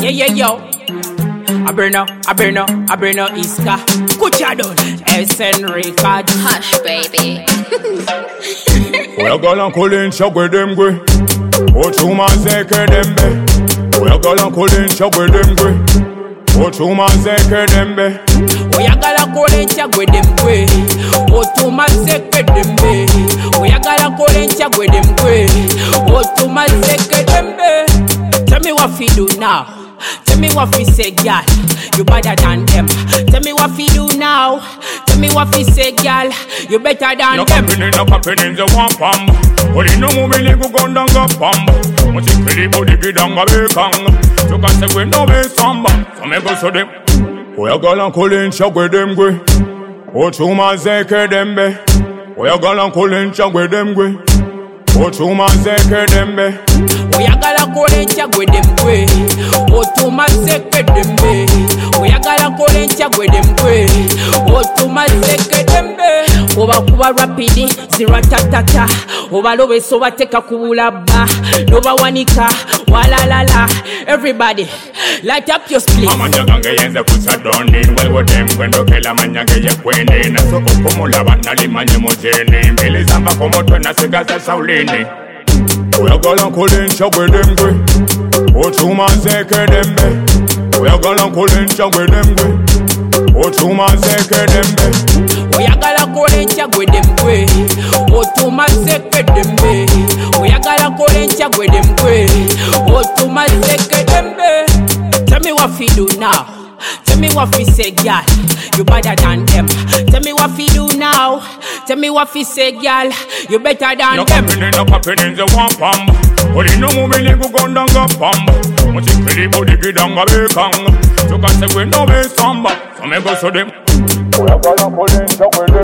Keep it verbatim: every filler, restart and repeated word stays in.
Yeah, yeah, yo. I burn up, I burn up, I burn up Iska. Kuchadon, S N Record. Hush, baby. We're gonna call in shop with them gray. Ochuma zeke dembe. We're gonna call in shop with them gray. Ochuma zeke dembe. Oyagala kolencha gwe demgwe. Otuma zeke dembe. Oyagala kolencha gwe demgwe. Otuma zeke dembe. Tell me what fi do now. Tell me what fi say, girl. You better than them. Tell me what fi do now. Tell me what fi say, girl. You better than no them. Company, no company, the one pam. Only no movie, you go down the pam. Much pretty body, get down the bacon. You can say we no way samba. So me go so them. We're gonna call in shop with them gray. Ochuma zeke dembe. We're gonna call in shop with them gray. Ochuma zeke dembe. Oyagala kolencha gwe demgwe. Otuma zeke dembe. Oyagala kolencha gwe demgwe. Otuma zeke dembe. Oba kuba rapidi zira tatata. Oba lobe soba teka kubulaba. Loba wanika walalala. Everybody light up your split. Amanyagange yenze kusadoni. Welwo dem kwendo kela manyange ye kwende. Naso okumula banali manye mojeni. Mbili zamba komotwe na sigaza saulini. We're gonna call in shop with them gray. Ochuma zeke dembe. We're gonna call in shop with them gray. Ochuma zeke dembe. Oyagala kolencha gwe demgwe. Otuma zeke dembe. Oyagala kolencha gwe demgwe. Otuma zeke dembe. Tell me what fi do now. Tell me what fi say, girl. You better than them. Tell me what fi do now. Tell me what fi say, girl. You better than no them. Company, no company, the one pam. Only no movie, you go down the pam. Much pretty body, get down the bacon. You can say we no way samba. So me go so them. We're gonna call in shop with